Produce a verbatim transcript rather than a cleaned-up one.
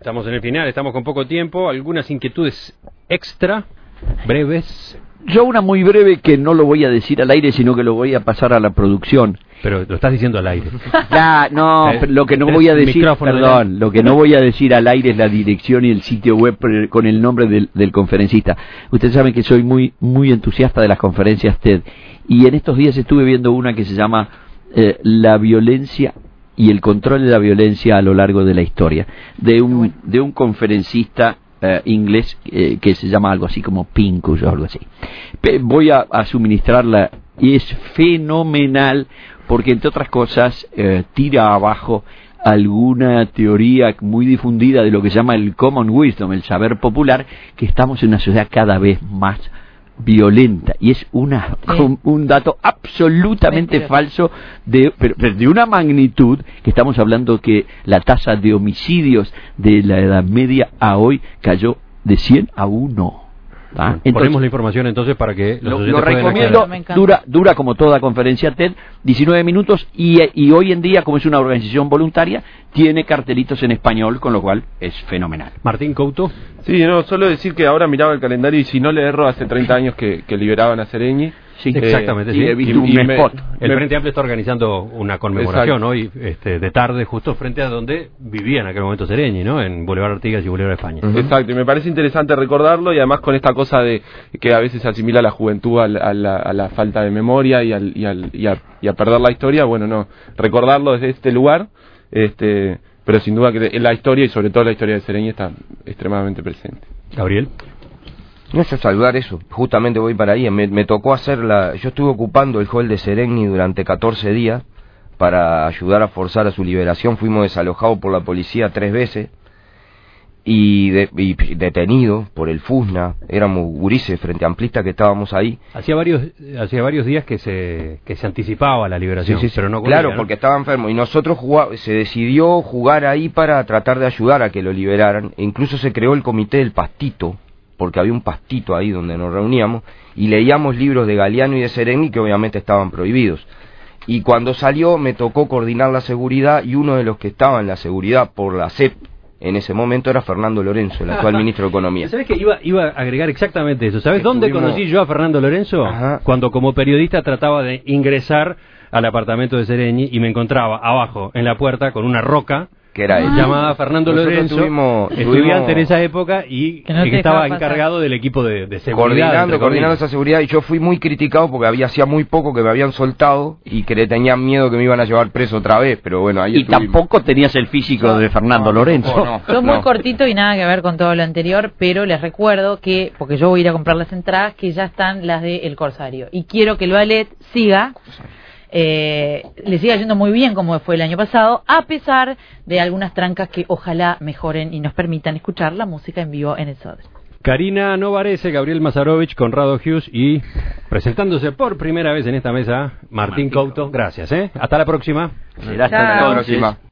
Estamos en el final, estamos con poco tiempo. ¿Algunas inquietudes extra, breves? Yo una muy breve que no lo voy a decir al aire, sino que lo voy a pasar a la producción. Pero lo estás diciendo al aire. Ya, no, ¿Eh? lo que no voy a decir, perdón, de... lo que no voy a decir al aire es la dirección y el sitio web con el nombre del, del conferencista. Ustedes saben que soy muy muy entusiasta de las conferencias TED, y en estos días estuve viendo una que se llama eh, La violencia y el control de la violencia a lo largo de la historia, de un de un conferencista Uh, inglés eh, que se llama algo así como Pincus o algo así. Pe voy a, a suministrarla y es fenomenal porque, entre otras cosas, eh, tira abajo alguna teoría muy difundida de lo que se llama el common wisdom, el saber popular, que estamos en una sociedad cada vez más violenta, y es una sí. un, un dato absolutamente Mentira. falso de, pero, pero de una magnitud que estamos hablando que la tasa de homicidios de la Edad Media a hoy cayó de cien a uno. ¿Ah? Entonces, ponemos la información entonces para que los lo, lo recomiendo. Dura dura como toda conferencia TED diecinueve minutos, y, y hoy en día, como es una organización voluntaria, tiene cartelitos en español, con lo cual es fenomenal. Martín Couto. Sí, no, solo decir que ahora miraba el calendario y, si no le erro, hace treinta años que, que liberaban a Seregni. Sí, eh, exactamente, sí. Y he visto y, un y spot. Me, el Frente Amplio está organizando una conmemoración hoy, este, de tarde, justo frente a donde vivía en aquel momento Seregni, ¿no? En Boulevard Artigas y Boulevard España. Uh-huh. Exacto, y me parece interesante recordarlo, y además con esta cosa de que a veces asimila la juventud a la, a la, a la falta de memoria y, al, y, al, y, a, y a perder la historia. Bueno, no, recordarlo desde este lugar, este, pero sin duda que la historia, y sobre todo la historia de Seregni, está extremadamente presente. Gabriel. No, yo saludar eso, justamente voy para ahí, me, me tocó hacer la... Yo estuve ocupando el hall de Seregni durante catorce días para ayudar a forzar a su liberación. Fuimos desalojados por la policía tres veces y, de, y detenidos por el FUSNA. Éramos gurises frente amplistas que estábamos ahí. Hacía varios hacía varios días que se que se anticipaba la liberación, sí, sí, sí. Pero no ocurría, claro, ¿no? Porque estaba enfermo, y nosotros jugá, se decidió jugar ahí para tratar de ayudar a que lo liberaran. E incluso se creó el comité del pastito, porque había un pastito ahí donde nos reuníamos y leíamos libros de Galeano y de Seregni que obviamente estaban prohibidos. Y cuando salió me tocó coordinar la seguridad, y uno de los que estaba en la seguridad por la C E P en ese momento era Fernando Lorenzo, el actual ministro de Economía. ¿Sabés que iba, iba a agregar exactamente eso? ¿Sabés Estuvimos... dónde conocí yo a Fernando Lorenzo? Ajá. Cuando como periodista trataba de ingresar al apartamento de Seregni y me encontraba abajo en la puerta con una roca que era él. Llamada Fernando Nosotros Lorenzo, tuvimos, estudiante tuvimos... en esa época, y que, no que estaba encargado del equipo de, de seguridad. Coordinando, coordinando esa seguridad, y yo fui muy criticado porque había hacía muy poco que me habían soltado y que le tenían miedo que me iban a llevar preso otra vez, pero bueno, ahí Y estuvimos. Tampoco tenías el físico no, de Fernando no, Lorenzo. No, no, Son muy no. cortito y nada que ver con todo lo anterior, pero les recuerdo que, porque yo voy a ir a comprar las entradas, que ya están las de El Corsario, y quiero que el ballet siga. Eh, le siga yendo muy bien como fue el año pasado, a pesar de algunas trancas que ojalá mejoren y nos permitan escuchar la música en vivo en el Sodre. Karina Novarese, Gabriel Mazarovich, Conrado Hughes, y presentándose por primera vez en esta mesa, Martín, Martín Couto. Gracias, ¿eh? Hasta la próxima. Hasta la próxima.